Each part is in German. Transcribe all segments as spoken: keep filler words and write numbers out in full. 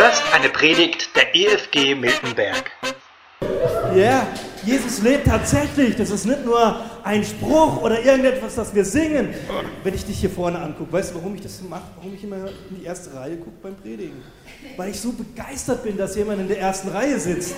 hörst eine Predigt der E F G Miltenberg. Ja, yeah, Jesus lebt tatsächlich. Das ist nicht nur ein Spruch oder irgendetwas, das wir singen. Wenn ich dich hier vorne angucke, weißt du, warum ich das mache? Warum ich immer in die erste Reihe gucke beim Predigen? Weil ich so begeistert bin, dass jemand in der ersten Reihe sitzt.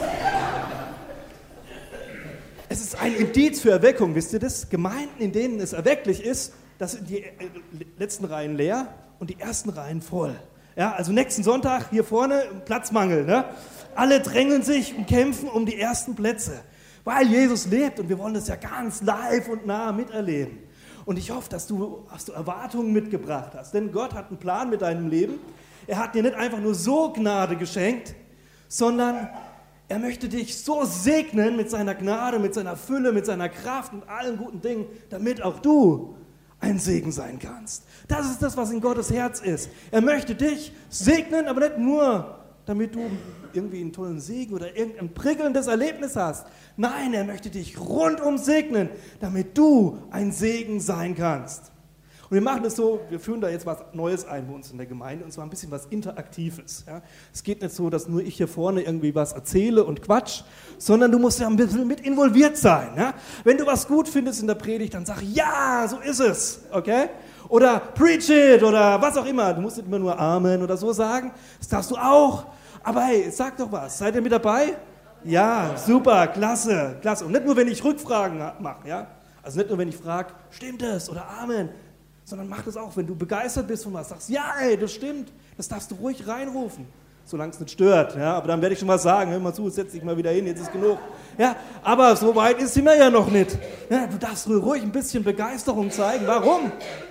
Es ist ein Indiz für Erweckung, wisst ihr das? Gemeinden, in denen es erwecklich ist, da sind die letzten Reihen leer und die ersten Reihen voll. Ja, also nächsten Sonntag hier vorne Platzmangel. Ne? Alle drängeln sich und kämpfen um die ersten Plätze, weil Jesus lebt und wir wollen das ja ganz live und nah miterleben. Und ich hoffe, dass du, dass du Erwartungen mitgebracht hast, denn Gott hat einen Plan mit deinem Leben. Er hat dir nicht einfach nur so Gnade geschenkt, sondern er möchte dich so segnen mit seiner Gnade, mit seiner Fülle, mit seiner Kraft und allen guten Dingen, damit auch du ein Segen sein kannst. Das ist das, was in Gottes Herz ist. Er möchte dich segnen, aber nicht nur, damit du irgendwie einen tollen Segen oder irgendein prickelndes Erlebnis hast. Nein, er möchte dich rundum segnen, damit du ein Segen sein kannst. Und wir machen das so, wir führen da jetzt was Neues ein bei uns in der Gemeinde, und zwar ein bisschen was Interaktives. Ja. Es geht nicht so, dass nur ich hier vorne irgendwie was erzähle und quatsch, sondern du musst ja ein bisschen mit involviert sein. Ja. Wenn du was gut findest in der Predigt, dann sag ja, so ist es, okay? Oder preach it oder was auch immer. Du musst nicht immer nur Amen oder so sagen, das darfst du auch. Aber hey, sag doch was, seid ihr mit dabei? Ja, super, klasse, klasse. Und nicht nur, wenn ich Rückfragen mache, ja? Also nicht nur, wenn ich frage, stimmt es oder Amen, sondern mach das auch, wenn du begeistert bist von was, sagst, ja, ey, das stimmt, das darfst du ruhig reinrufen, solange es nicht stört, ja, aber dann werde ich schon was sagen, hör mal zu, setz dich mal wieder hin, jetzt ist genug, ja, aber so weit ist sie mir ja noch nicht, ja, du darfst ruhig ein bisschen Begeisterung zeigen, warum?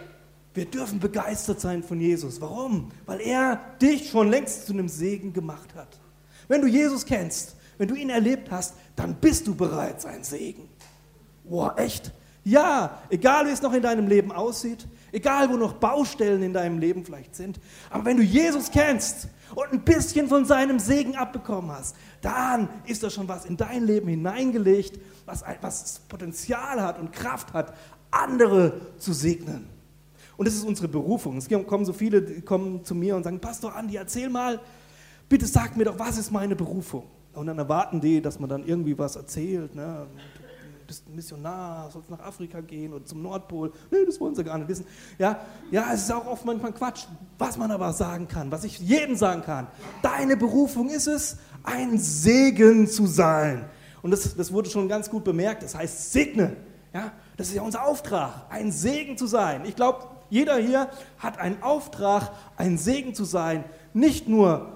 Wir dürfen begeistert sein von Jesus, warum? Weil er dich schon längst zu einem Segen gemacht hat. Wenn du Jesus kennst, wenn du ihn erlebt hast, dann bist du bereits ein Segen. Boah, echt? Ja, egal wie es noch in deinem Leben aussieht, egal wo noch Baustellen in deinem Leben vielleicht sind, aber wenn du Jesus kennst und ein bisschen von seinem Segen abbekommen hast, dann ist da schon was in dein Leben hineingelegt, was, was Potenzial hat und Kraft hat, andere zu segnen. Und das ist unsere Berufung. Es kommen so viele, die kommen zu mir und sagen, Pastor Andi, erzähl mal, bitte sag mir doch, was ist meine Berufung? Und dann erwarten die, dass man dann irgendwie was erzählt, ne? Du bist ein Missionar, sollst nach Afrika gehen oder zum Nordpol. Nee, das wollen sie gar nicht wissen. Ja, ja, es ist auch oft manchmal Quatsch. Was man aber sagen kann, was ich jedem sagen kann, deine Berufung ist es, ein Segen zu sein. Und das, das wurde schon ganz gut bemerkt, das heißt segne. Ja, das ist ja unser Auftrag, ein Segen zu sein. Ich glaube, jeder hier hat einen Auftrag, ein Segen zu sein. Nicht nur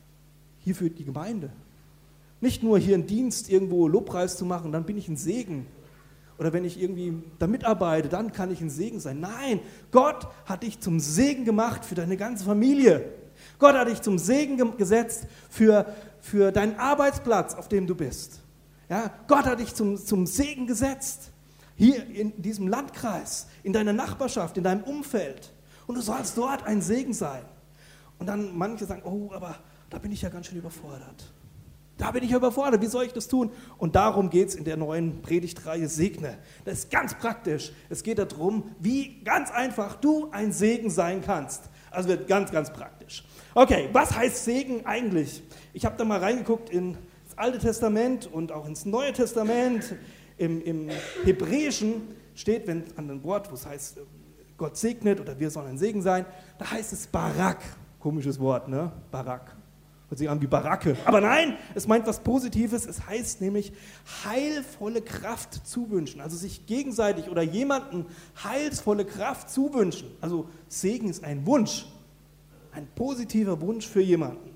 hier für die Gemeinde. Nicht nur hier einen Dienst irgendwo Lobpreis zu machen, dann bin ich ein Segen. Oder wenn ich irgendwie da mitarbeite, dann kann ich ein Segen sein. Nein, Gott hat dich zum Segen gemacht für deine ganze Familie. Gott hat dich zum Segen gesetzt für, für deinen Arbeitsplatz, auf dem du bist. Ja, Gott hat dich zum, zum Segen gesetzt. Hier in diesem Landkreis, in deiner Nachbarschaft, in deinem Umfeld. Und du sollst dort ein Segen sein. Und dann manche sagen, oh, aber da bin ich ja ganz schön überfordert. Da bin ich überfordert, wie soll ich das tun? Und darum geht es in der neuen Predigtreihe Segne. Das ist ganz praktisch. Es geht darum, wie ganz einfach du ein Segen sein kannst. Also wird ganz, ganz praktisch. Okay, was heißt Segen eigentlich? Ich habe da mal reingeguckt ins Alte Testament und auch ins Neue Testament. Im, im Hebräischen steht, wenn an dem Wort, wo es heißt, Gott segnet oder wir sollen ein Segen sein, da heißt es Barak. Komisches Wort, ne? Barak. Hört sich an wie Baracke. Aber nein, es meint was Positives. Es heißt nämlich heilvolle Kraft zuwünschen. Also sich gegenseitig oder jemandem heilsvolle Kraft zuwünschen. Also Segen ist ein Wunsch. Ein positiver Wunsch für jemanden.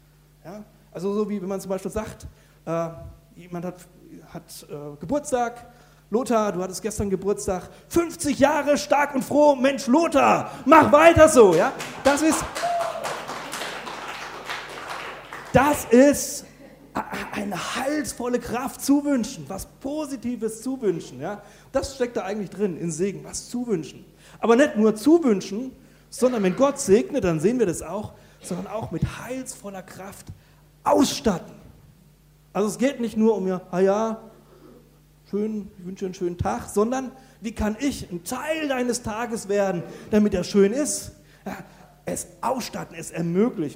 Ja? Also so wie wenn man zum Beispiel sagt, äh, jemand hat, hat äh, Geburtstag. Lothar, du hattest gestern Geburtstag. fünfzig Jahre stark und froh. Mensch, Lothar, mach weiter so. Ja? Das ist... Das ist eine heilsvolle Kraft zuwünschen, was Positives zuwünschen. Ja? Das steckt da eigentlich drin, in Segen, was zuwünschen. Aber nicht nur zuwünschen, sondern wenn Gott segnet, dann sehen wir das auch, sondern auch mit heilsvoller Kraft ausstatten. Also es geht nicht nur um, ja, ah ja, schön, ich wünsche dir einen schönen Tag, sondern wie kann ich ein Teil deines Tages werden, damit er schön ist? Ja, es ausstatten, es ermöglichen.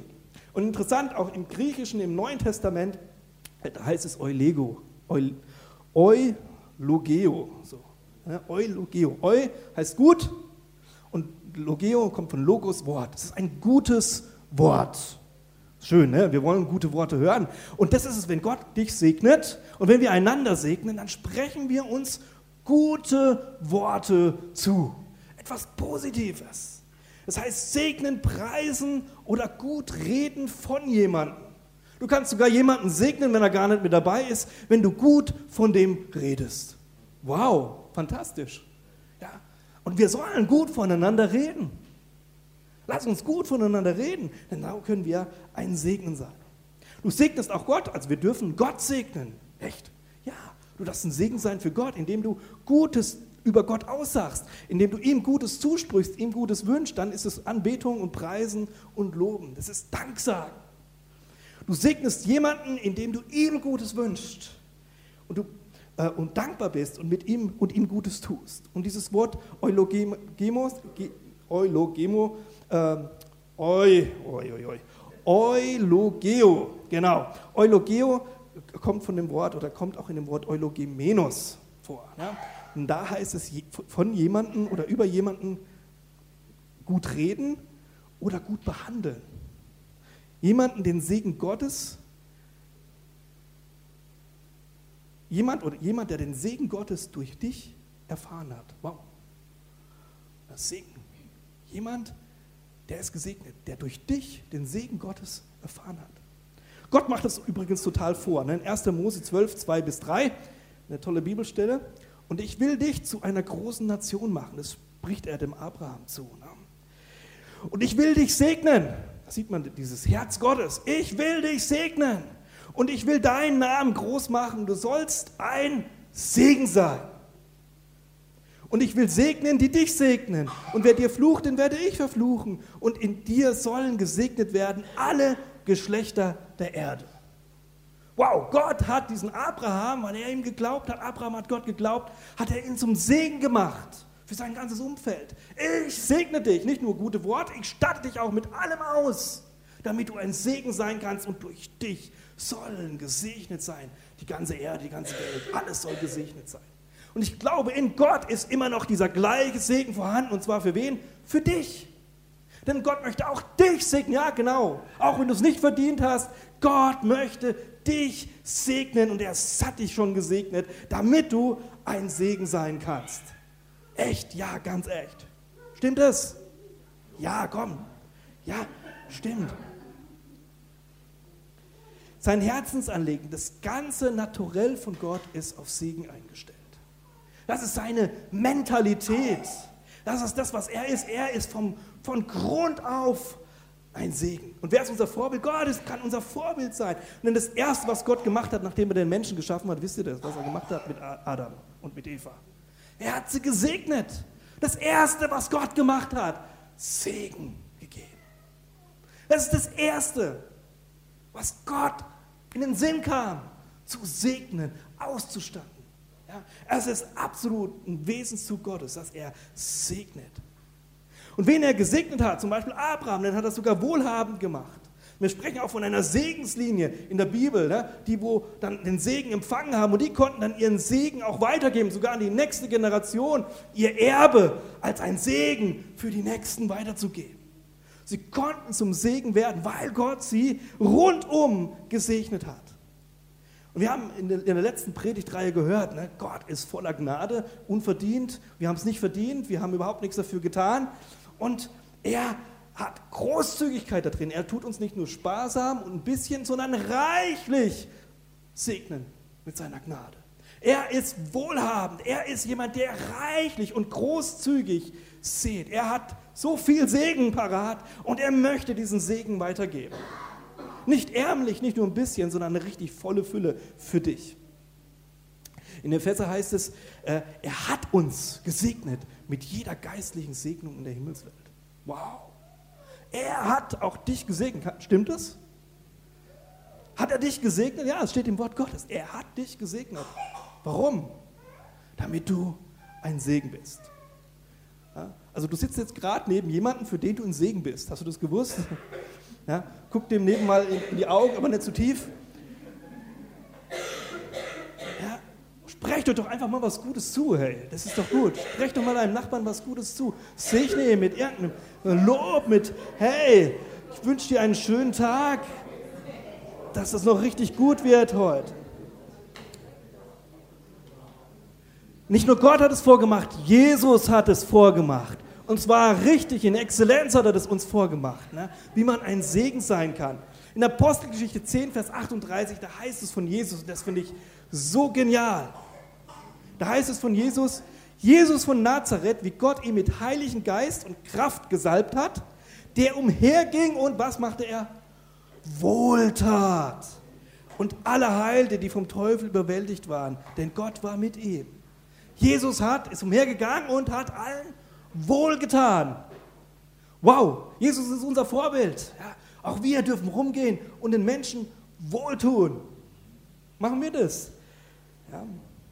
Und interessant, auch im Griechischen, im Neuen Testament, da heißt es Eulego, Eu, Eulogeo, so. Ja, Eulogeo. Eu heißt gut und Logeo kommt von Logos, Wort. Das ist ein gutes Wort. Schön, ne? Wir wollen gute Worte hören. Und das ist es, wenn Gott dich segnet und wenn wir einander segnen, dann sprechen wir uns gute Worte zu. Etwas Positives. Das heißt, segnen, preisen oder gut reden von jemandem. Du kannst sogar jemanden segnen, wenn er gar nicht mit dabei ist, wenn du gut von dem redest. Wow, fantastisch. Ja. Und wir sollen gut voneinander reden. Lass uns gut voneinander reden, denn da können wir ein Segen sein. Du segnest auch Gott, also wir dürfen Gott segnen. Echt? Ja, du darfst ein Segen sein für Gott, indem du Gutes über Gott aussagst, indem du ihm Gutes zusprichst, ihm Gutes wünschst, dann ist es Anbetung und Preisen und Loben. Das ist Danksagen. Du segnest jemanden, indem du ihm Gutes wünschst und, du, äh, und dankbar bist und mit ihm und ihm Gutes tust. Und dieses Wort Eulogemo, Eulogemo, äh, Eu, oi, oi, oi, Eulogeo, genau. Eulogeo kommt von dem Wort oder kommt auch in dem Wort Eulogemenos vor. Ja? Und da heißt es von jemandem oder über jemanden gut reden oder gut behandeln. Jemanden den Segen Gottes, jemand oder jemand, der den Segen Gottes durch dich erfahren hat. Wow. Das Segen. Jemand, der ist gesegnet, der durch dich den Segen Gottes erfahren hat. Gott macht das übrigens total vor. Ne? In erster Mose zwölf, zwei bis drei, eine tolle Bibelstelle. Und ich will dich zu einer großen Nation machen. Das spricht er dem Abraham zu. Ne? Und ich will dich segnen. Da sieht man dieses Herz Gottes. Ich will dich segnen. Und ich will deinen Namen groß machen. Du sollst ein Segen sein. Und ich will segnen, die dich segnen. Und wer dir flucht, den werde ich verfluchen. Und in dir sollen gesegnet werden alle Geschlechter der Erde. Wow, Gott hat diesen Abraham, weil er ihm geglaubt hat, Abraham hat Gott geglaubt, hat er ihn zum Segen gemacht für sein ganzes Umfeld. Ich segne dich, nicht nur gute Worte, ich statte dich auch mit allem aus, damit du ein Segen sein kannst und durch dich sollen gesegnet sein. Die ganze Erde, die ganze Welt, alles soll gesegnet sein. Und ich glaube, in Gott ist immer noch dieser gleiche Segen vorhanden, und zwar für wen? Für dich. Denn Gott möchte auch dich segnen, ja genau, auch wenn du es nicht verdient hast, Gott möchte dich segnen und er hat dich schon gesegnet, damit du ein Segen sein kannst. Echt? Ja, ganz echt. Stimmt es? Ja, komm. Ja, stimmt. Sein Herzensanliegen, das ganze Naturell von Gott ist auf Segen eingestellt. Das ist seine Mentalität. Das ist das, was er ist. Er ist vom, von Grund auf ein Segen. Und wer ist unser Vorbild? Gott ist, kann unser Vorbild sein. Und das Erste, was Gott gemacht hat, nachdem er den Menschen geschaffen hat, wisst ihr das, was er gemacht hat mit Adam und mit Eva? Er hat sie gesegnet. Das Erste, was Gott gemacht hat, Segen gegeben. Das ist das Erste, was Gott in den Sinn kam, zu segnen, auszustatten. Ja, es ist absolut ein Wesenszug Gottes, dass er segnet. Und wen er gesegnet hat, zum Beispiel Abraham, den hat er sogar wohlhabend gemacht. Wir sprechen auch von einer Segenslinie in der Bibel, ne, die wo dann den Segen empfangen haben und die konnten dann ihren Segen auch weitergeben, sogar an die nächste Generation, ihr Erbe als ein Segen für die Nächsten weiterzugeben. Sie konnten zum Segen werden, weil Gott sie rundum gesegnet hat. Und wir haben in der, in der letzten Predigtreihe gehört, ne, Gott ist voller Gnade, unverdient, wir haben es nicht verdient, wir haben überhaupt nichts dafür getan und er hat Großzügigkeit da drin. Er tut uns nicht nur sparsam und ein bisschen, sondern reichlich segnen mit seiner Gnade. Er ist wohlhabend, er ist jemand, der reichlich und großzügig sät. Er hat so viel Segen parat und er möchte diesen Segen weitergeben. Nicht ärmlich, nicht nur ein bisschen, sondern eine richtig volle Fülle für dich. In Epheser heißt es, äh, er hat uns gesegnet mit jeder geistlichen Segnung in der Himmelswelt. Wow. Er hat auch dich gesegnet. Stimmt das? Hat er dich gesegnet? Ja, es steht im Wort Gottes. Er hat dich gesegnet. Warum? Damit du ein Segen bist. Ja? Also du sitzt jetzt gerade neben jemandem, für den du ein Segen bist. Hast du das gewusst? Ja? Guck dem Neben mal in, in die Augen, aber nicht zu tief. Ja? Sprecht euch doch einfach mal was Gutes zu, hey. Das ist doch gut. Sprecht doch mal deinem Nachbarn was Gutes zu. Segne ihn mit irgendeinem Lob, mit, hey, ich wünsche dir einen schönen Tag, dass das noch richtig gut wird heute. Nicht nur Gott hat es vorgemacht, Jesus hat es vorgemacht. Und zwar richtig, in Exzellenz hat er das uns vorgemacht, ne? Wie man ein Segen sein kann. In Apostelgeschichte zehn, Vers achtunddreißig, da heißt es von Jesus, und das finde ich so genial. Da heißt es von Jesus, Jesus von Nazareth, wie Gott ihn mit Heiligen Geist und Kraft gesalbt hat, der umherging und was machte er? Wohltat. Und alle heilte, die vom Teufel überwältigt waren, denn Gott war mit ihm. Jesus hat, ist umhergegangen und hat allen wohlgetan. Wow, Jesus ist unser Vorbild. Ja, auch wir dürfen rumgehen und den Menschen wohltun. Machen wir das. Ja.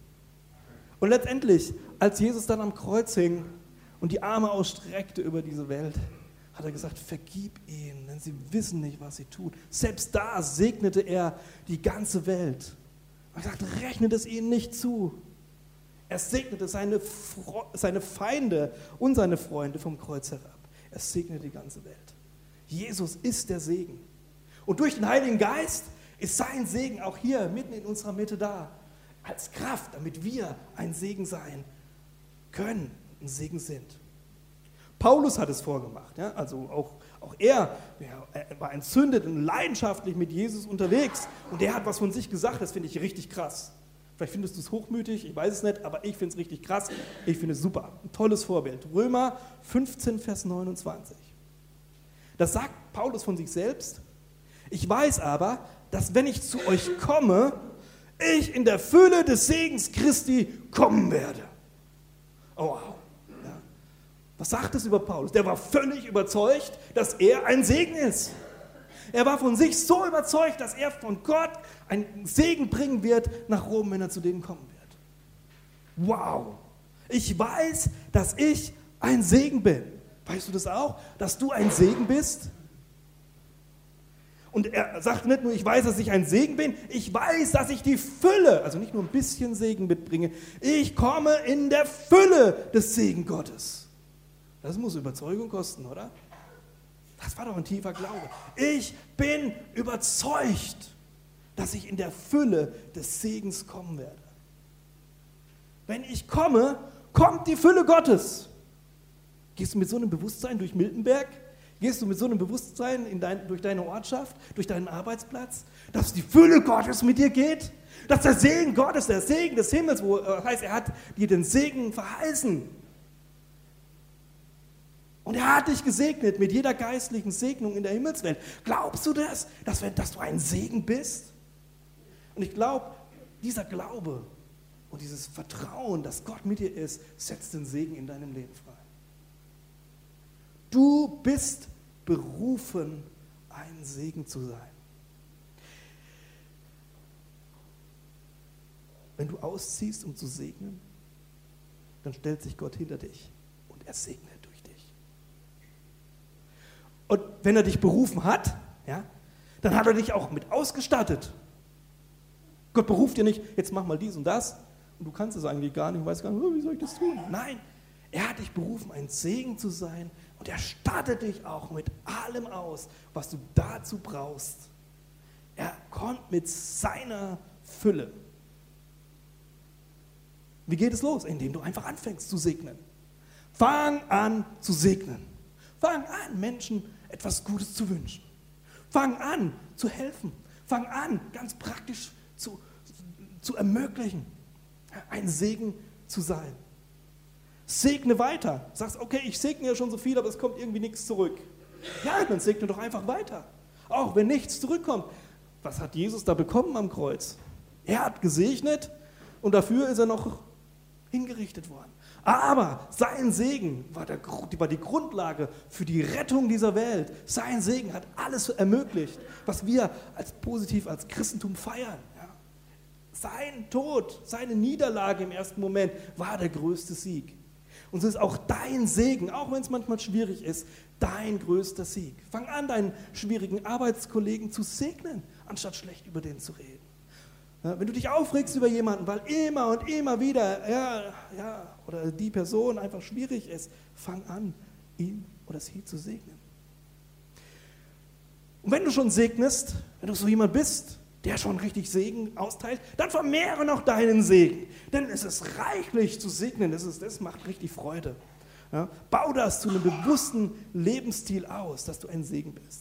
Und letztendlich, als Jesus dann am Kreuz hing und die Arme ausstreckte über diese Welt, hat er gesagt, vergib ihnen, denn sie wissen nicht, was sie tun. Selbst da segnete er die ganze Welt. Er hat gesagt, rechnet es ihnen nicht zu. Er segnete seine, Fre- seine Feinde und seine Freunde vom Kreuz herab. Er segnete die ganze Welt. Jesus ist der Segen. Und durch den Heiligen Geist ist sein Segen auch hier mitten in unserer Mitte da. Als Kraft, damit wir ein Segen sein können, ein Segen sind. Paulus hat es vorgemacht. Ja? Also auch, auch er, er war entzündet und leidenschaftlich mit Jesus unterwegs. Und er hat was von sich gesagt, das finde ich richtig krass. Vielleicht findest du es hochmütig, ich weiß es nicht, aber ich finde es richtig krass. Ich finde es super. Ein tolles Vorbild. Römer fünfzehn, Vers neunundzwanzig. Das sagt Paulus von sich selbst. Ich weiß aber, dass wenn ich zu euch komme, ich in der Fülle des Segens Christi kommen werde. Oh, wow. Ja. Was sagt es über Paulus? Der war völlig überzeugt, dass er ein Segen ist. Er war von sich so überzeugt, dass er von Gott einen Segen bringen wird nach Rom, wenn er zu denen kommen wird. Wow! Ich weiß, dass ich ein Segen bin. Weißt du das auch? Dass du ein Segen bist? Und er sagt nicht nur, ich weiß, dass ich ein Segen bin, ich weiß, dass ich die Fülle, also nicht nur ein bisschen Segen mitbringe, ich komme in der Fülle des Segen Gottes. Das muss Überzeugung kosten, oder? Das war doch ein tiefer Glaube. Ich bin überzeugt, dass ich in der Fülle des Segens kommen werde. Wenn ich komme, kommt die Fülle Gottes. Gehst du mit so einem Bewusstsein durch Miltenberg? Gehst du mit so einem Bewusstsein in dein, durch deine Ortschaft, durch deinen Arbeitsplatz, dass die Fülle Gottes mit dir geht? Dass der Segen Gottes, der Segen des Himmels, wo äh, heißt, er hat dir den Segen verheißen. Und er hat dich gesegnet mit jeder geistlichen Segnung in der Himmelswelt. Glaubst du das, dass, dass du ein Segen bist? Und ich glaube, dieser Glaube und dieses Vertrauen, dass Gott mit dir ist, setzt den Segen in deinem Leben frei. Du bist berufen, ein Segen zu sein. Wenn du ausziehst, um zu segnen, dann stellt sich Gott hinter dich und er segnet durch dich. Und wenn er dich berufen hat, ja, dann hat er dich auch mit ausgestattet. Gott beruft dir nicht, jetzt mach mal dies und das, und du kannst es eigentlich gar nicht, weißt gar nicht, wie soll ich das tun? Nein, er hat dich berufen, ein Segen zu sein, und er stattet dich auch mit allem aus, was du dazu brauchst. Er kommt mit seiner Fülle. Wie geht es los? Indem du einfach anfängst zu segnen. Fang an zu segnen. Fang an, Menschen etwas Gutes zu wünschen. Fang an zu helfen. Fang an, ganz praktisch zu, zu ermöglichen, ein Segen zu sein. Segne weiter. Sagst, okay, ich segne ja schon so viel, aber es kommt irgendwie nichts zurück. Ja, dann segne doch einfach weiter. Auch wenn nichts zurückkommt. Was hat Jesus da bekommen am Kreuz? Er hat gesegnet und dafür ist er noch hingerichtet worden. Aber sein Segen war, der, war die Grundlage für die Rettung dieser Welt. Sein Segen hat alles ermöglicht, was wir als positiv als Christentum feiern. Ja. Sein Tod, seine Niederlage im ersten Moment war der größte Sieg. Und so ist auch dein Segen, auch wenn es manchmal schwierig ist, dein größter Sieg. Fang an, deinen schwierigen Arbeitskollegen zu segnen, anstatt schlecht über den zu reden. Ja, wenn du dich aufregst über jemanden, weil immer und immer wieder, ja, ja, oder die Person einfach schwierig ist, fang an, ihn oder sie zu segnen. Und wenn du schon segnest, wenn du so jemand bist, der schon richtig Segen austeilt, dann vermehre noch deinen Segen. Denn es ist reichlich zu segnen, das, ist, das macht richtig Freude. Ja, bau das zu einem bewussten Lebensstil aus, dass du ein Segen bist.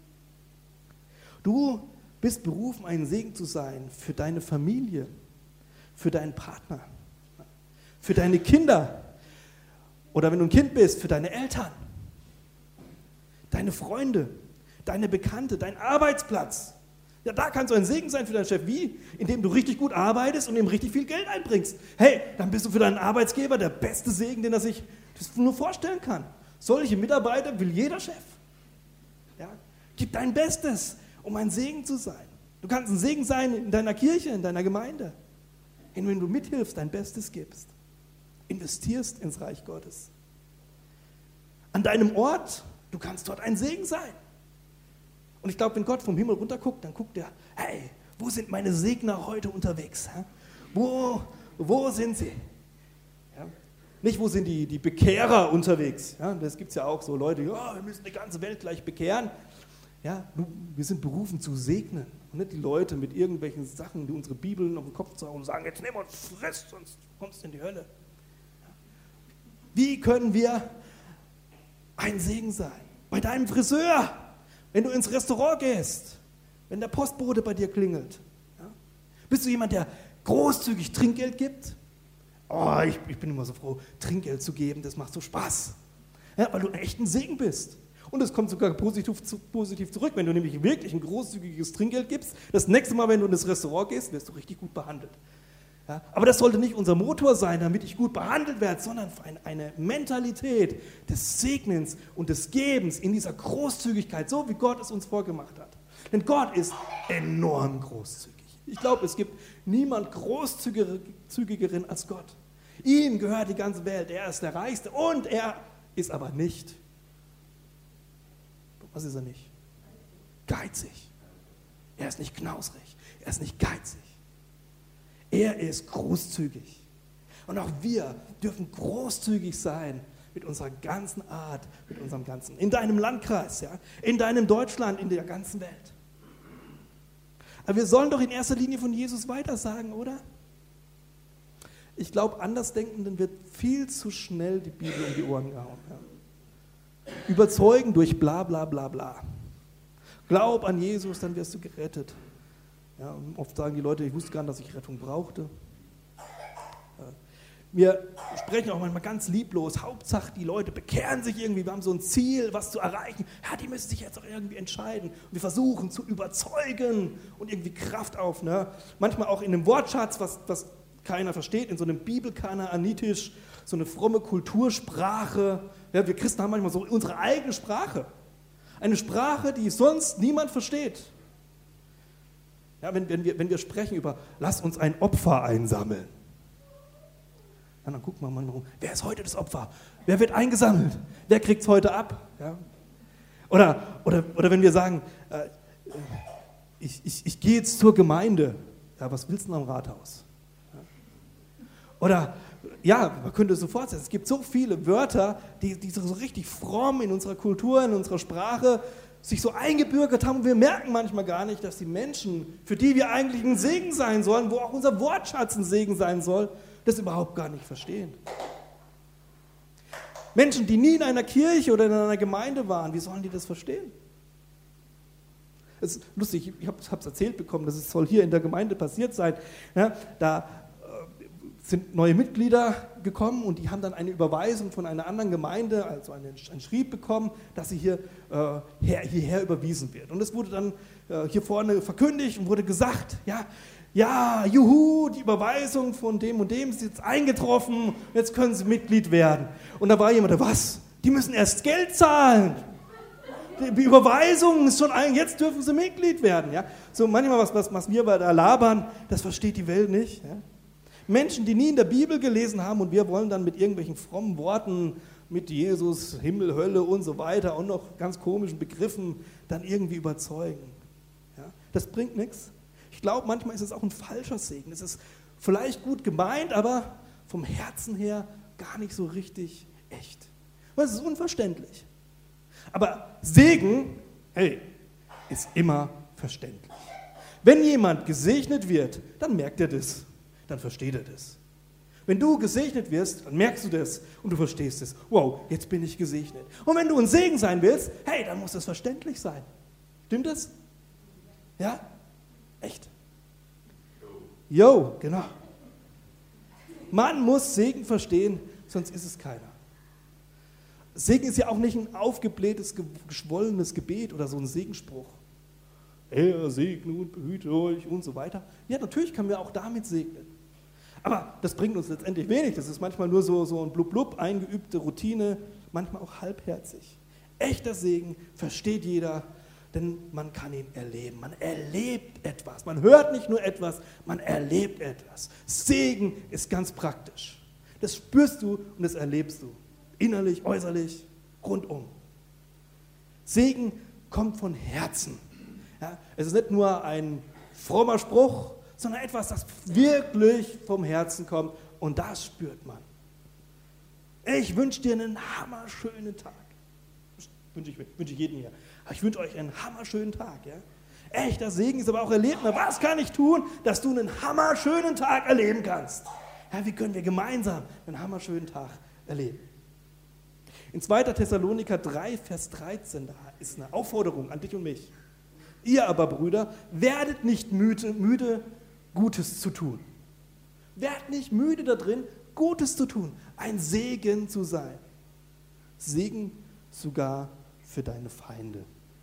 Du bist berufen, ein Segen zu sein für deine Familie, für deinen Partner, für deine Kinder oder wenn du ein Kind bist, für deine Eltern, deine Freunde, deine Bekannte, dein Arbeitsplatz. Ja, da kannst du ein Segen sein für deinen Chef. Wie? Indem du richtig gut arbeitest und ihm richtig viel Geld einbringst. Hey, dann bist du für deinen Arbeitsgeber der beste Segen, den er sich das nur vorstellen kann. Solche Mitarbeiter will jeder Chef. Ja? Gib dein Bestes, um ein Segen zu sein. Du kannst ein Segen sein in deiner Kirche, in deiner Gemeinde. Wenn du mithilfst, dein Bestes gibst. Investierst ins Reich Gottes. An deinem Ort, du kannst dort ein Segen sein. Und ich glaube, wenn Gott vom Himmel runter guckt, dann guckt er, hey, wo sind meine Segner heute unterwegs? Wo, wo sind sie? Ja? Nicht, wo sind die, die Bekehrer unterwegs? Ja? Das gibt es ja auch so Leute, ja, wir müssen die ganze Welt gleich bekehren. Ja, wir sind berufen zu segnen und nicht die Leute mit irgendwelchen Sachen, die unsere Bibeln auf den Kopf zu hauen und sagen, jetzt nimm und friss, sonst kommst du in die Hölle. Ja? Wie können wir ein Segen sein? Bei deinem Friseur. Wenn du ins Restaurant gehst, wenn der Postbote bei dir klingelt, ja? Bist du jemand, der großzügig Trinkgeld gibt? Oh, ich, ich bin immer so froh, Trinkgeld zu geben, das macht so Spaß, ja, weil du echt ein Segen bist. Und es kommt sogar positiv, zu, positiv zurück, wenn du nämlich wirklich ein großzügiges Trinkgeld gibst. Das nächste Mal, wenn du in das Restaurant gehst, wirst du richtig gut behandelt. Ja? Aber das sollte nicht unser Motor sein, damit ich gut behandelt werde, sondern eine, eine Mentalität des Segnens und des Gebens in dieser Großzügigkeit, so wie Gott es uns vorgemacht hat. Denn Gott ist enorm großzügig. Ich glaube, es gibt niemand großzügigeren als Gott. Ihm gehört die ganze Welt. Er ist der Reichste und er ist aber nicht. Was ist er nicht? Geizig. Er ist nicht knausrig. Er ist nicht geizig. Er ist großzügig. Und auch wir dürfen großzügig sein mit unserer ganzen Art, mit unserem ganzen, in deinem Landkreis, ja, in deinem Deutschland, in der ganzen Welt. Aber wir sollen doch in erster Linie von Jesus weitersagen, oder? Ich glaube, Andersdenkenden wird viel zu schnell die Bibel um die Ohren gehauen. Ja. Überzeugen durch bla bla bla bla. Glaub an Jesus, dann wirst du gerettet. Ja, oft sagen die Leute, ich wusste gar nicht, dass ich Rettung brauchte. Wir sprechen auch manchmal ganz lieblos, Hauptsache die Leute bekehren sich irgendwie, wir haben so ein Ziel, was zu erreichen. Ja, die müssen sich jetzt auch irgendwie entscheiden. Und wir versuchen zu überzeugen und irgendwie Kraft auf. Ne? Manchmal auch in einem Wortschatz, was, was keiner versteht, in so einem Bibelkanaanitisch, so eine fromme Kultursprache. Ja, wir Christen haben manchmal so unsere eigene Sprache. Eine Sprache, die sonst niemand versteht. Ja, wenn, wenn, wir, wenn wir sprechen über, lass uns ein Opfer einsammeln. Ja, dann gucken wir mal rum, wer ist heute das Opfer? Wer wird eingesammelt? Wer kriegt es heute ab? Ja? Oder, oder, oder wenn wir sagen, äh, ich, ich, ich gehe jetzt zur Gemeinde. Ja, was willst du denn am Rathaus? Ja? Oder, ja, man könnte es so fortsetzen. Es gibt so viele Wörter, die, die so richtig fromm in unserer Kultur, in unserer Sprache sich so eingebürgert haben und wir merken manchmal gar nicht, dass die Menschen, für die wir eigentlich ein Segen sein sollen, wo auch unser Wortschatz ein Segen sein soll, das überhaupt gar nicht verstehen. Menschen, die nie in einer Kirche oder in einer Gemeinde waren, wie sollen die das verstehen? Es ist lustig, ich habe es erzählt bekommen, das soll hier in der Gemeinde passiert sein. Ja, da sind neue Mitglieder gekommen und die haben dann eine Überweisung von einer anderen Gemeinde, also einen, einen Schrieb bekommen, dass sie hier, äh, her, hierher überwiesen wird. Und es wurde dann äh, hier vorne verkündigt und wurde gesagt, ja, ja, juhu, die Überweisung von dem und dem ist jetzt eingetroffen, jetzt können sie Mitglied werden. Und da war jemand, der, was? Die müssen erst Geld zahlen. Die Überweisung ist schon ein, jetzt dürfen sie Mitglied werden. Ja? So manchmal, was, was, was wir da labern, das versteht die Welt nicht. Ja? Menschen, die nie in der Bibel gelesen haben und wir wollen dann mit irgendwelchen frommen Worten, mit Jesus, Himmel, Hölle und so weiter und noch ganz komischen Begriffen dann irgendwie überzeugen. Ja, das bringt nichts. Ich glaube, manchmal ist es auch ein falscher Segen. Es ist vielleicht gut gemeint, aber vom Herzen her gar nicht so richtig echt. Weil es ist unverständlich. Aber Segen, hey, ist immer verständlich. Wenn jemand gesegnet wird, dann merkt er das, dann versteht er das. Wenn du gesegnet wirst, dann merkst du das und du verstehst es. Wow, jetzt bin ich gesegnet. Und wenn du ein Segen sein willst, hey, dann muss das verständlich sein. Stimmt das? Ja? Echt? Jo, genau. Man muss Segen verstehen, sonst ist es keiner. Segen ist ja auch nicht ein aufgeblähtes, geschwollenes Gebet oder so ein Segenspruch. Er segne und behüte euch und so weiter. Ja, natürlich können wir auch damit segnen. Aber das bringt uns letztendlich wenig. Das ist manchmal nur so, so ein Blub-Blub, eingeübte Routine, manchmal auch halbherzig. Echter Segen versteht jeder, denn man kann ihn erleben. Man erlebt etwas. Man hört nicht nur etwas, man erlebt etwas. Segen ist ganz praktisch. Das spürst du und das erlebst du. Innerlich, äußerlich, rundum. Segen kommt von Herzen. Ja, es ist nicht nur ein frommer Spruch, sondern etwas, das wirklich vom Herzen kommt und das spürt man. Ich wünsche dir einen hammerschönen Tag. Wünsche ich, wünsche ich jedem hier. Ich wünsche euch einen hammerschönen Tag. Ja? Echter Segen ist aber auch Erlebnis. Was kann ich tun, dass du einen hammerschönen Tag erleben kannst? Ja, wie können wir gemeinsam einen hammerschönen Tag erleben? In zweiter Thessaloniker drei, Vers dreizehn, da ist eine Aufforderung an dich und mich. Ihr aber, Brüder, werdet nicht müde, müde, Gutes zu tun. Werdet nicht müde darin, Gutes zu tun, ein Segen zu sein. Segen sogar für deine Feinde.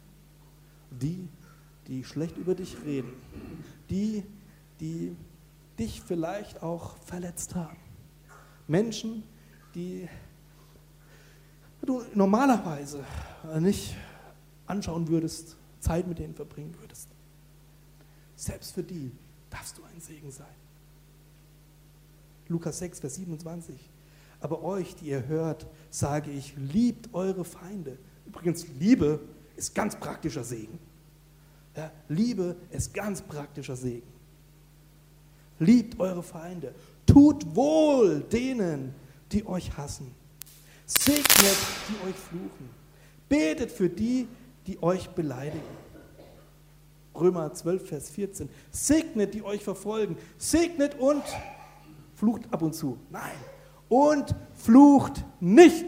Die, die schlecht über dich reden. Die, die dich vielleicht auch verletzt haben. Menschen, die du normalerweise nicht anschauen würdest, Zeit mit denen verbringen würdest. Selbst für die darfst du ein Segen sein. Lukas sechs, Vers siebenundzwanzig. Aber euch, die ihr hört, sage ich, liebt eure Feinde. Übrigens, Liebe ist ganz praktischer Segen. Ja, Liebe ist ganz praktischer Segen. Liebt eure Feinde. Tut wohl denen, die euch hassen. Segnet, die euch fluchen. Betet für die, die euch beleidigen. Römer zwölf, Vers vierzehn. Segnet, die euch verfolgen. Segnet und flucht ab und zu. Nein. Und flucht nicht.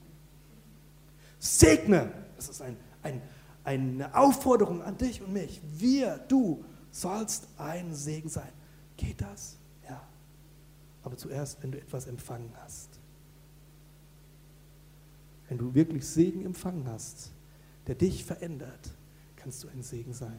Segne. Das ist ein, ein, eine Aufforderung an dich und mich. Wir, du, sollst ein Segen sein. Geht das? Ja. Aber zuerst, wenn du etwas empfangen hast. Wenn du wirklich Segen empfangen hast, der dich verändert, kannst du ein Segen sein.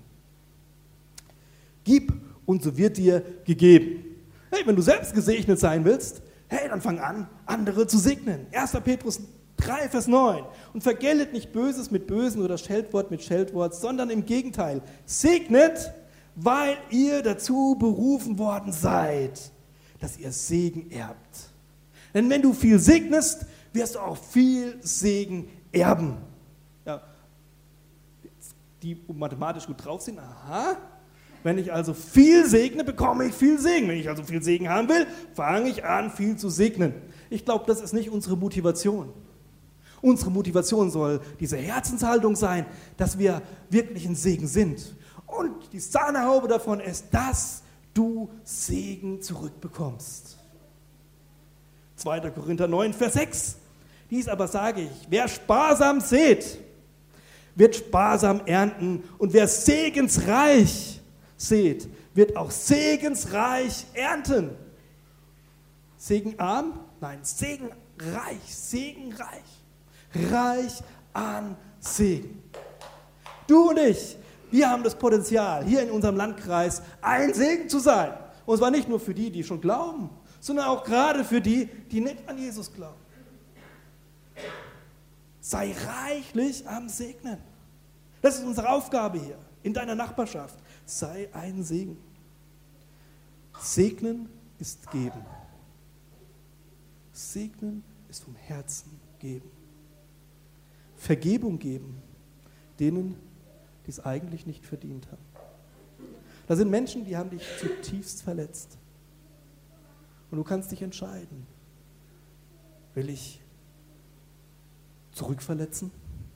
Gib und so wird dir gegeben. Hey, wenn du selbst gesegnet sein willst, hey, dann fang an, andere zu segnen. erster Petrus drei, Vers neun. Und vergeltet nicht Böses mit Bösen oder Scheltwort mit Scheltwort, sondern im Gegenteil, segnet, weil ihr dazu berufen worden seid, dass ihr Segen erbt. Denn wenn du viel segnest, wirst du auch viel Segen erben. Ja, die mathematisch gut drauf sind, aha. Wenn ich also viel segne, bekomme ich viel Segen. Wenn ich also viel Segen haben will, fange ich an, viel zu segnen. Ich glaube, das ist nicht unsere Motivation. Unsere Motivation soll diese Herzenshaltung sein, dass wir wirklich ein Segen sind. Und die Sahnehaube davon ist, dass du Segen zurückbekommst. zweiter Korinther neun, Vers sechs. Dies aber sage ich, wer sparsam sät, wird sparsam ernten. Und wer segensreich sät, wird auch segensreich ernten. Segenarm? Nein, segenreich, segenreich. Reich an Segen. Du und ich, wir haben das Potenzial, hier in unserem Landkreis ein Segen zu sein. Und zwar nicht nur für die, die schon glauben, sondern auch gerade für die, die nicht an Jesus glauben. Sei reichlich am Segnen. Das ist unsere Aufgabe hier, in deiner Nachbarschaft. Sei ein Segen. Segnen ist geben. Segnen ist vom Herzen geben. Vergebung geben, denen, die es eigentlich nicht verdient haben. Da sind Menschen, die haben dich zutiefst verletzt. Und du kannst dich entscheiden. Will ich zurückverletzen?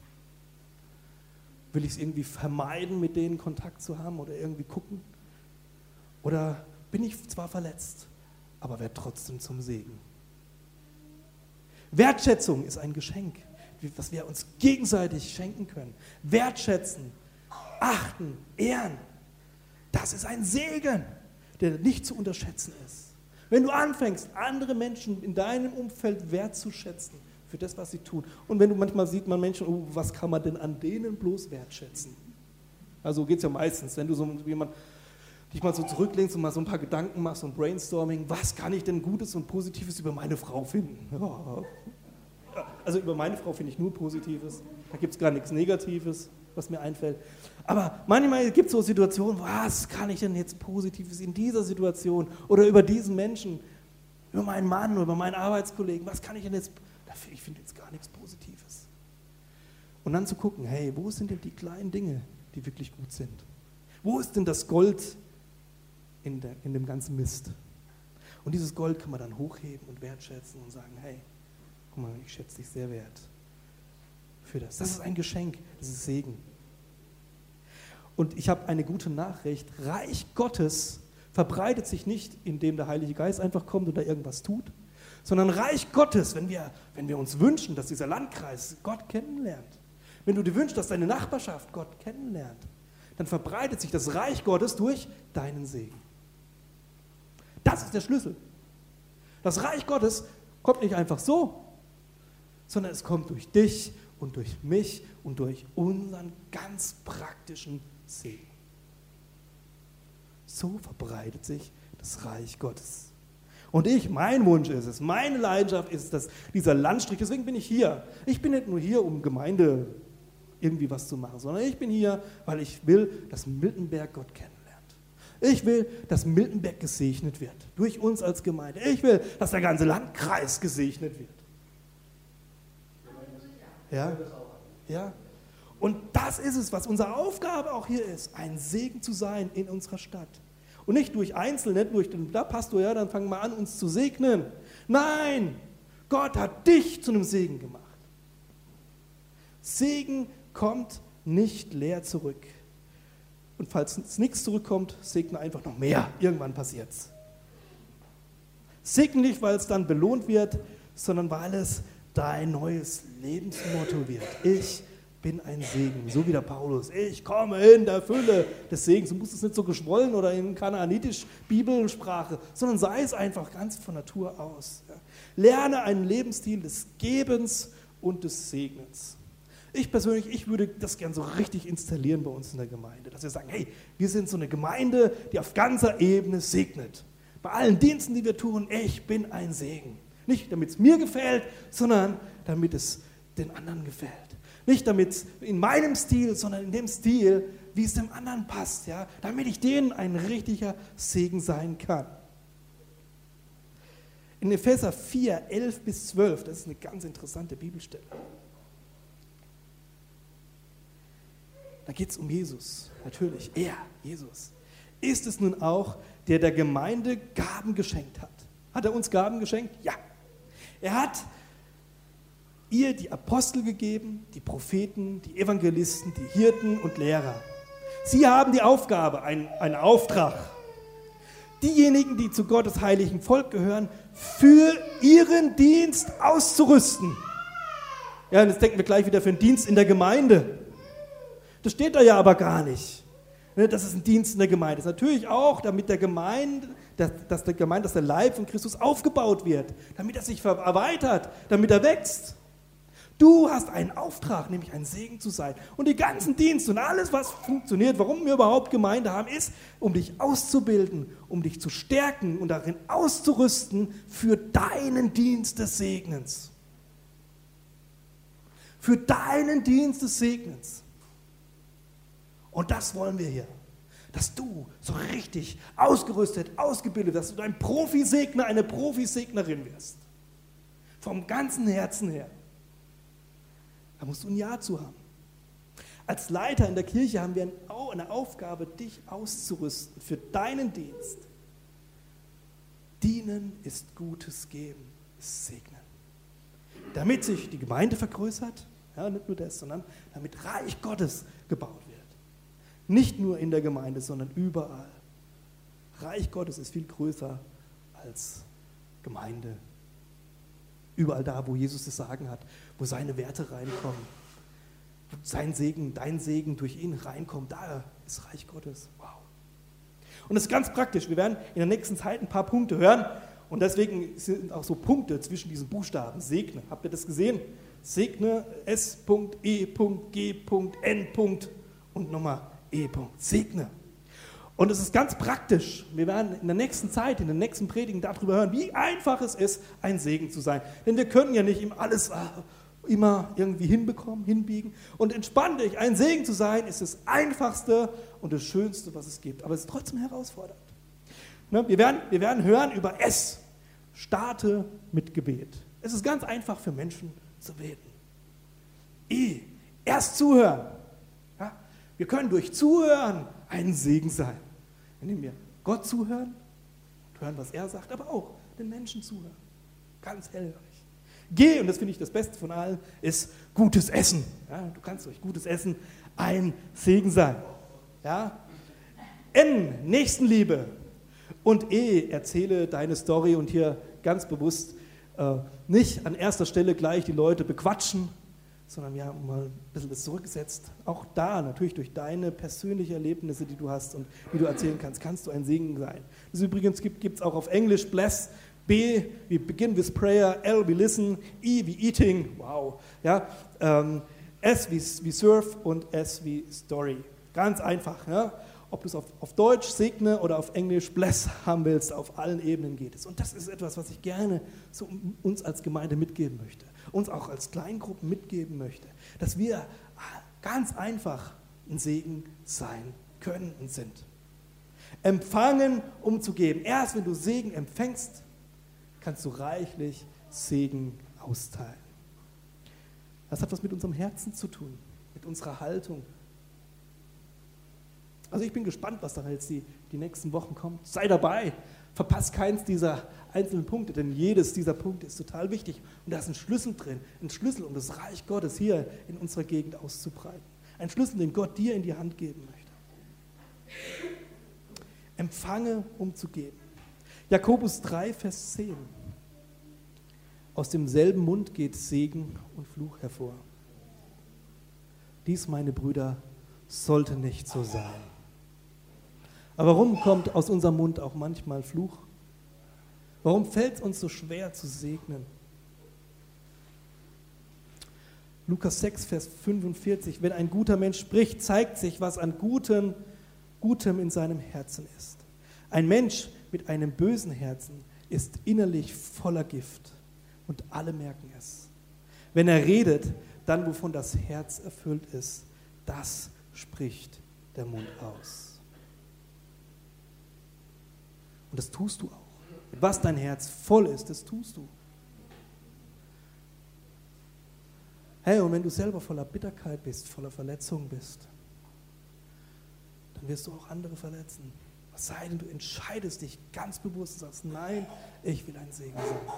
Will ich es irgendwie vermeiden, mit denen Kontakt zu haben oder irgendwie gucken? Oder bin ich zwar verletzt, aber werde trotzdem zum Segen? Wertschätzung ist ein Geschenk, was wir uns gegenseitig schenken können. Wertschätzen, achten, ehren, das ist ein Segen, der nicht zu unterschätzen ist. Wenn du anfängst, andere Menschen in deinem Umfeld wertzuschätzen für das, was sie tun. Und wenn du manchmal sieht man Menschen, oh, was kann man denn an denen bloß wertschätzen? Also geht es ja meistens, wenn du so jemand dich mal so zurücklehnst und mal so ein paar Gedanken machst und Brainstorming, was kann ich denn Gutes und Positives über meine Frau finden? Ja. Also über meine Frau finde ich nur Positives, da gibt es gar nichts Negatives, was mir einfällt. Aber manchmal gibt es so Situationen, was kann ich denn jetzt Positives in dieser Situation oder über diesen Menschen, über meinen Mann oder über meinen Arbeitskollegen, was kann ich denn jetzt, ich finde jetzt gar nichts Positives. Und dann zu gucken, hey, wo sind denn die kleinen Dinge, die wirklich gut sind? Wo ist denn das Gold in, der, in dem ganzen Mist? Und dieses Gold kann man dann hochheben und wertschätzen und sagen, hey, guck mal, ich schätze dich sehr wert für das. Das ist ein Geschenk, das ist Segen. Und ich habe eine gute Nachricht, Reich Gottes verbreitet sich nicht, indem der Heilige Geist einfach kommt und da irgendwas tut, sondern Reich Gottes, wenn wir, wenn wir uns wünschen, dass dieser Landkreis Gott kennenlernt, wenn du dir wünschst, dass deine Nachbarschaft Gott kennenlernt, dann verbreitet sich das Reich Gottes durch deinen Segen. Das ist der Schlüssel. Das Reich Gottes kommt nicht einfach so, sondern es kommt durch dich und durch mich und durch unseren ganz praktischen Segen. So verbreitet sich das Reich Gottes. Und ich, mein Wunsch ist es, meine Leidenschaft ist es, dass dieser Landstrich, deswegen bin ich hier. Ich bin nicht nur hier, um Gemeinde irgendwie was zu machen, sondern ich bin hier, weil ich will, dass Miltenberg Gott kennenlernt. Ich will, dass Miltenberg gesegnet wird, durch uns als Gemeinde. Ich will, dass der ganze Landkreis gesegnet wird. Ja? Ja? Und das ist es, was unsere Aufgabe auch hier ist, ein Segen zu sein in unserer Stadt. Und nicht durch Einzelne, nicht durch den, da Pastor, ja, dann fangen wir an, uns zu segnen. Nein, Gott hat dich zu einem Segen gemacht. Segen kommt nicht leer zurück. Und falls nichts zurückkommt, segne einfach noch mehr. Irgendwann passiert's. Segne nicht, weil es dann belohnt wird, sondern weil es dein neues Lebensmotto wird. Ich bin ein Segen, so wie der Paulus. Ich komme in der Fülle des Segens. Du musst es nicht so geschwollen oder in kanaanitisch Bibelsprache, sondern sei es einfach ganz von Natur aus. Ja. Lerne einen Lebensstil des Gebens und des Segnens. Ich persönlich, ich würde das gerne so richtig installieren bei uns in der Gemeinde, dass wir sagen, hey, wir sind so eine Gemeinde, die auf ganzer Ebene segnet. Bei allen Diensten, die wir tun, ich bin ein Segen. Nicht, damit es mir gefällt, sondern damit es den anderen gefällt. Nicht damit in meinem Stil, sondern in dem Stil, wie es dem anderen passt, ja, damit ich denen ein richtiger Segen sein kann. In Epheser vier, elf bis zwölf, das ist eine ganz interessante Bibelstelle. Da geht es um Jesus, natürlich, er, Jesus. Ist es nun auch, der der Gemeinde Gaben geschenkt hat? Hat er uns Gaben geschenkt? Ja. Er hat ihr die Apostel gegeben, die Propheten, die Evangelisten, die Hirten und Lehrer. Sie haben die Aufgabe, einen, einen Auftrag, diejenigen, die zu Gottes heiligen Volk gehören, für ihren Dienst auszurüsten. Ja, und jetzt denken wir gleich wieder für einen Dienst in der Gemeinde. Das steht da ja aber gar nicht. Das ist ein Dienst in der Gemeinde. Das ist natürlich auch, damit der Gemeinde, dass, dass der Gemeinde, dass der Leib von Christus aufgebaut wird, damit er sich erweitert, damit er wächst. Du hast einen Auftrag, nämlich ein Segen zu sein. Und die ganzen Dienste und alles, was funktioniert, warum wir überhaupt Gemeinde haben, ist, um dich auszubilden, um dich zu stärken und darin auszurüsten für deinen Dienst des Segnens. Für deinen Dienst des Segnens. Und das wollen wir hier. dass du so richtig ausgerüstet, ausgebildet, dass du ein Profisegner, eine Profisegnerin wirst. Vom ganzen Herzen her. Da musst du ein Ja zu haben. Als Leiter in der Kirche haben wir eine Aufgabe, dich auszurüsten für deinen Dienst. Dienen ist Gutes geben, ist segnen. Damit sich die Gemeinde vergrößert, ja, nicht nur das, sondern damit Reich Gottes gebaut wird. Nicht nur in der Gemeinde, sondern überall. Reich Gottes ist viel größer als Gemeinde. Überall da, wo Jesus das Sagen hat, wo seine Werte reinkommen, wo sein Segen, dein Segen durch ihn reinkommt, da ist Reich Gottes. Wow. Und das ist ganz praktisch. Wir werden in der nächsten Zeit ein paar Punkte hören und deswegen sind auch so Punkte zwischen diesen Buchstaben. Segne. Habt ihr das gesehen? Segne, S E G N und nochmal E. Segne. Und es ist ganz praktisch. Wir werden in der nächsten Zeit, in den nächsten Predigen darüber hören, wie einfach es ist, ein Segen zu sein. Denn wir können ja nicht immer alles immer irgendwie hinbekommen, hinbiegen. Und entspann dich, ein Segen zu sein, ist das Einfachste und das Schönste, was es gibt. Aber es ist trotzdem herausfordernd. Wir werden, wir werden hören über S. Starte mit Gebet. Es ist ganz einfach für Menschen zu beten. E. Erst zuhören. Ja? Wir können durch Zuhören ein Segen sein. Indem wir Gott zuhören und hören, was er sagt, aber auch den Menschen zuhören. Ganz hellreich. G, und das finde ich das Beste von allen, ist gutes Essen. Ja, du kannst durch gutes Essen ein Segen sein. Ja? N, Nächstenliebe. Und E, erzähle deine Story und hier ganz bewusst äh, nicht an erster Stelle gleich die Leute bequatschen, sondern wir haben mal ein bisschen das zurückgesetzt. Auch da, natürlich durch deine persönlichen Erlebnisse, die du hast und die du erzählen kannst, kannst du ein Segen sein. Das übrigens gibt es auch auf Englisch, bless. B, we begin with prayer. L, we listen. E, we eating. Wow. Ja, ähm, S, we, we serve und S, we story. Ganz einfach. Ja? Ob du es auf, auf Deutsch segne oder auf Englisch bless haben willst, auf allen Ebenen geht es. Und das ist etwas, was ich gerne so uns als Gemeinde mitgeben möchte. Uns auch als Kleingruppen mitgeben möchte. Dass wir ganz einfach ein Segen sein können und sind. Empfangen, um zu geben. Erst wenn du Segen empfängst, kannst du reichlich Segen austeilen. Das hat was mit unserem Herzen zu tun, mit unserer Haltung. Also ich bin gespannt, was da jetzt die, die nächsten Wochen kommt. Sei dabei, verpasst keins dieser einzelnen Punkte, denn jedes dieser Punkte ist total wichtig. Und da ist ein Schlüssel drin, ein Schlüssel, um das Reich Gottes hier in unserer Gegend auszubreiten. Ein Schlüssel, den Gott dir in die Hand geben möchte. Empfange, um zu geben. Jakobus drei, Vers zehn. Aus demselben Mund geht Segen und Fluch hervor. Dies, meine Brüder, sollte nicht so sein. Aber warum kommt aus unserem Mund auch manchmal Fluch? Warum fällt es uns so schwer zu segnen? Lukas sechs, Vers fünfundvierzig. Wenn ein guter Mensch spricht, zeigt sich, was an Gutem, Gutem in seinem Herzen ist. Ein Mensch mit einem bösen Herzen ist innerlich voller Gift und alle merken es. Wenn er redet, dann wovon das Herz erfüllt ist, das spricht der Mund aus. Und das tust du auch. Was dein Herz voll ist, das tust du. Hey, und wenn du selber voller Bitterkeit bist, voller Verletzung bist, dann wirst du auch andere verletzen. Was sei denn, du entscheidest dich ganz bewusst und sagst, nein, ich will ein Segen sein.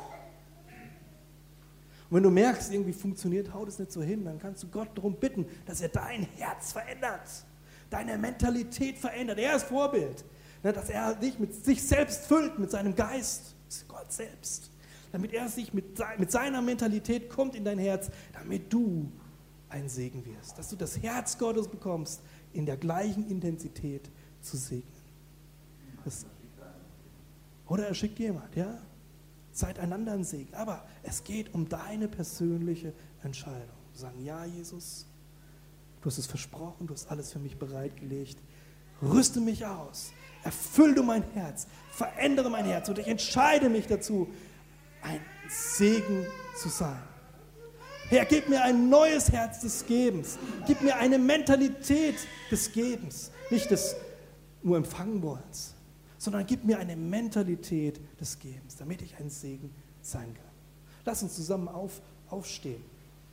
Und wenn du merkst, irgendwie funktioniert, haut es nicht so hin, dann kannst du Gott darum bitten, dass er dein Herz verändert, deine Mentalität verändert. Er ist Vorbild, dass er dich mit sich selbst füllt, mit seinem Geist, Gott selbst, damit er sich mit, mit seiner Mentalität kommt in dein Herz, damit du ein Segen wirst, dass du das Herz Gottes bekommst, in der gleichen Intensität zu segnen. Das, oder er schickt jemand, ja? Seid einander ein Segen. Aber es geht um deine persönliche Entscheidung. Sagen, ja, Jesus, du hast es versprochen, du hast alles für mich bereitgelegt. Rüste mich aus, erfülle du mein Herz, verändere mein Herz und ich entscheide mich dazu, ein Segen zu sein. Herr, gib mir ein neues Herz des Gebens. Gib mir eine Mentalität des Gebens. Nicht des nur empfangen Wollens, sondern gib mir eine Mentalität des Gebens, damit ich ein Segen sein kann. Lass uns zusammen auf, aufstehen.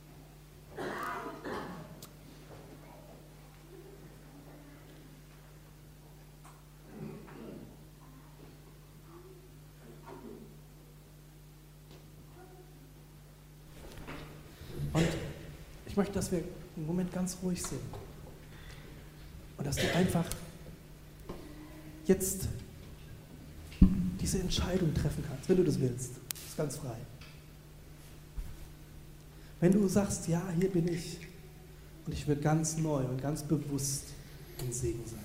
Und ich möchte, dass wir einen Moment ganz ruhig sind und dass du einfach jetzt diese Entscheidung treffen kannst, wenn du das willst. Das ist ganz frei. Wenn du sagst, ja, hier bin ich und ich will ganz neu und ganz bewusst ein Segen sein,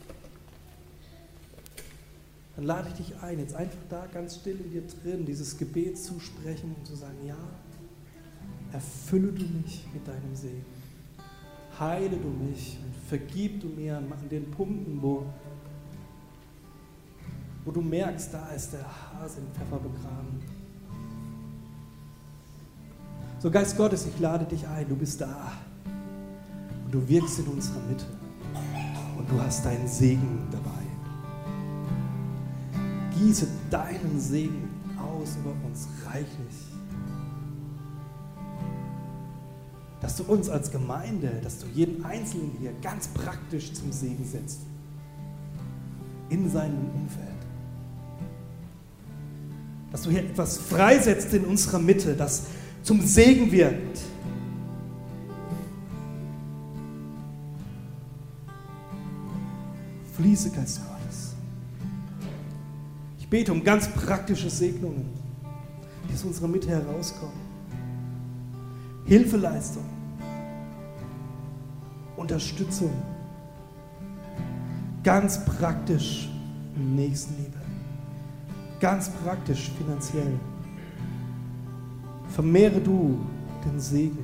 dann lade ich dich ein, jetzt einfach da ganz still in dir drin dieses Gebet zu sprechen und zu sagen, ja, erfülle du mich mit deinem Segen. Heile du mich und vergib du mir an den Punkten, wo, wo du merkst, da ist der Hase im Pfeffer begraben. So, Geist Gottes, ich lade dich ein, du bist da und du wirkst in unserer Mitte und du hast deinen Segen dabei. Gieße deinen Segen aus über uns reichlich. Dass du uns als Gemeinde, dass du jeden Einzelnen hier ganz praktisch zum Segen setzt. In seinem Umfeld. Dass du hier etwas freisetzt in unserer Mitte, das zum Segen wird. Fließe, Geist Gottes. Ich bete um ganz praktische Segnungen, die aus unserer Mitte herauskommen. Hilfeleistung, Unterstützung, ganz praktisch Nächstenliebe, ganz praktisch finanziell. Vermehre du den Segen.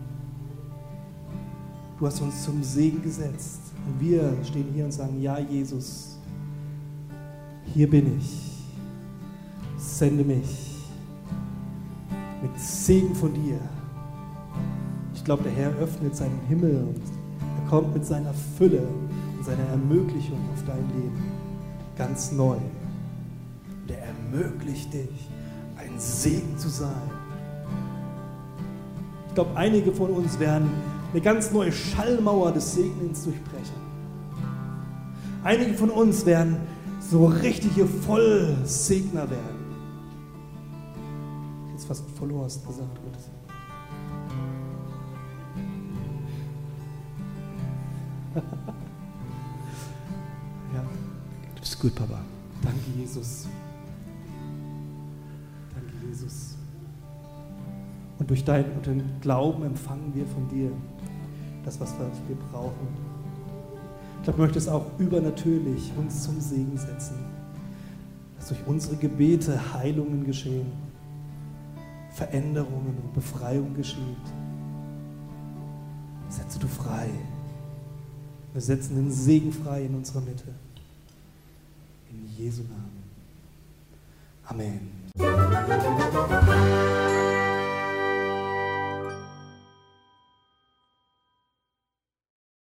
Du hast uns zum Segen gesetzt und wir stehen hier und sagen, ja Jesus, hier bin ich, sende mich mit Segen von dir. Ich glaube, der Herr öffnet seinen Himmel und er kommt mit seiner Fülle und seiner Ermöglichung auf dein Leben ganz neu. Und er ermöglicht dich, ein Segen zu sein. Ich glaube, einige von uns werden eine ganz neue Schallmauer des Segnens durchbrechen. Einige von uns werden so richtige Vollsegner werden. Jetzt fast verloren hast gesagt, Gottes. Ja, du bist gut, Papa. Danke, Jesus. Danke, Jesus. Und durch deinen und den Glauben empfangen wir von dir das, was wir brauchen. Ich glaube, du möchtest auch übernatürlich uns zum Segen setzen, dass durch unsere Gebete Heilungen geschehen, Veränderungen und Befreiung geschieht. Setze du frei. Wir setzen den Segen frei in unserer Mitte. In Jesu Namen. Amen.